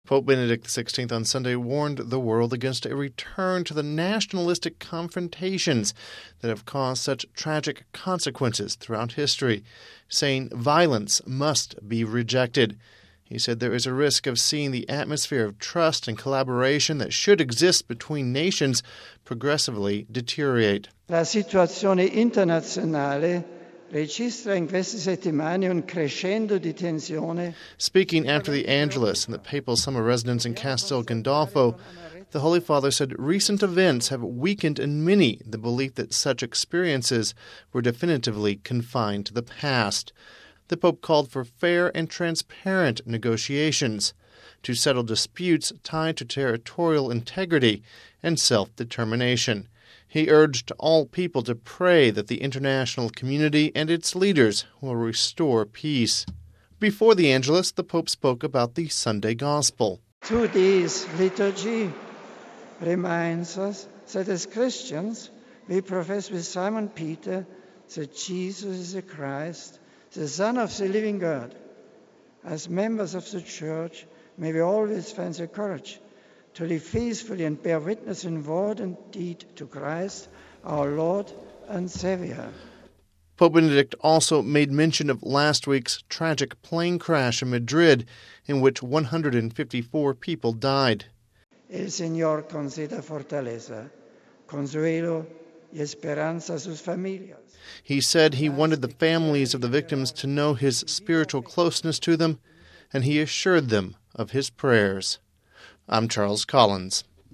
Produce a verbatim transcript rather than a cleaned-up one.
Pope Benedict the sixteenth on Sunday warned the world against a return to the nationalistic confrontations that have caused such tragic consequences throughout history, saying violence must be rejected. He said there is a risk of seeing the atmosphere of trust and collaboration that should exist between nations progressively deteriorate. La situazione internazionale registra in queste settimane un crescendo di tensione. Speaking after the Angelus in the papal summer residence in Castel Gandolfo, the Holy Father said recent events have weakened in many the belief that such experiences were definitively confined to the past. The Pope called for fair and transparent negotiations to settle disputes tied to territorial integrity and self-determination. He urged all people to pray that the international community and its leaders will restore peace. Before the Angelus, the Pope spoke about the Sunday Gospel. Today's liturgy reminds us that as Christians, we profess with Simon Peter that Jesus is the Christ, the Son of the living God. As members of the Church, may we always find the courage to live faithfully and bear witness in word and deed to Christ, our Lord and Savior. Pope Benedict also made mention of last week's tragic plane crash in Madrid, in which one hundred fifty-four people died. El Señor conceda fortaleza, consuelo y esperanza a sus familias. He said he wanted the families of the victims to know his spiritual closeness to them, and he assured them of his prayers. I'm Charles Collins.